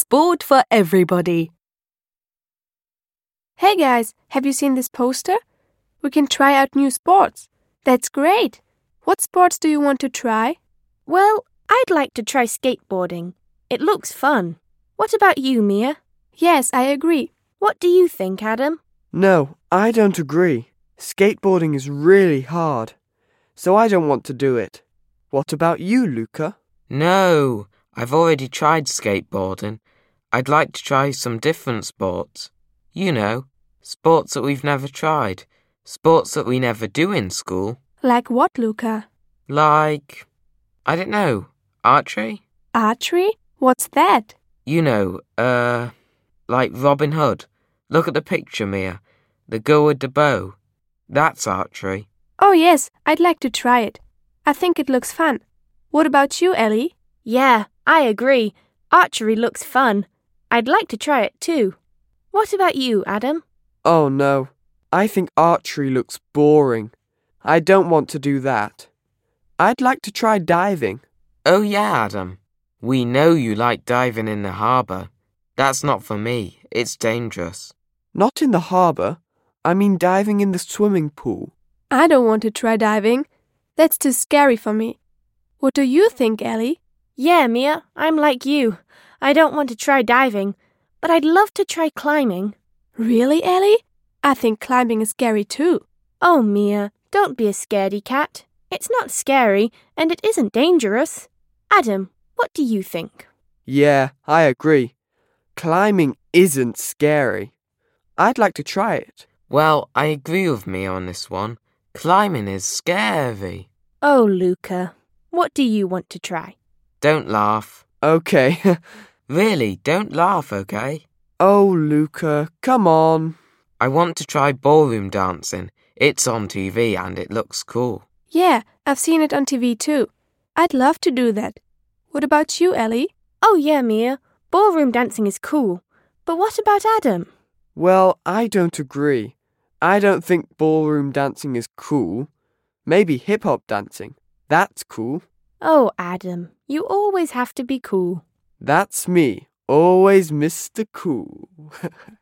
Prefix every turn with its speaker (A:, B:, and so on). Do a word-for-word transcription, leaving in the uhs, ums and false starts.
A: sport for everybody.
B: Hey guys, have you seen this poster? We can try out new sports. That's great. What sports do you want to try?
C: Well, I'd like to try skateboarding. It looks fun. What about you, Mia?
B: Yes, I agree.
C: What do you think, Adam?
D: No, I don't agree. Skateboarding is really hard, so I don't want to do it. What about you, Luca?
E: No, I've already tried skateboarding. I'd like to try some different sports. You know, sports that we've never tried. Sports that we never do in school.
B: Like what, Luca?
E: Like, I don't know, archery?
B: Archery? What's that?
E: You know, uh, like Robin Hood. Look at the picture, Mia. The girl with the bow. That's archery.
B: Oh yes, I'd like to try it. I think it looks fun. What about you, Ellie?
C: Yeah, I agree. Archery looks fun. I'd like to try it too. What about you, Adam?
D: Oh no, I think archery looks boring. I don't want to do that. I'd like to try diving.
E: Oh yeah, Adam. We know you like diving in the harbour. That's not for me. It's dangerous.
D: Not in the harbour. I mean diving in the swimming pool.
B: I don't want to try diving. That's too scary for me. What do you think, Ellie?
C: Yeah, Mia, I'm like you. I don't want to try diving, but I'd love to try climbing.
B: Really, Ellie? I think climbing is scary too.
C: Oh, Mia, don't be a scaredy cat. It's not scary, and it isn't dangerous. Adam, what do you think?
D: Yeah, I agree. Climbing isn't scary. I'd like to try it.
E: Well, I agree with Mia on this one. Climbing is scary.
C: Oh, Luca, what do you want to try?
E: Don't laugh.
D: Okay.
E: Really, don't laugh, okay?
D: Oh, Luca, come on.
E: I want to try ballroom dancing. It's on T V and it looks cool.
B: Yeah, I've seen it on T V too. I'd love to do that. What about you, Ellie?
C: Oh yeah, Mia. Ballroom dancing is cool. But what about Adam?
D: Well, I don't agree. I don't think ballroom dancing is cool. Maybe hip-hop dancing. That's cool.
C: Oh, Adam, you always have to be cool.
D: That's me. Always Mister Cool.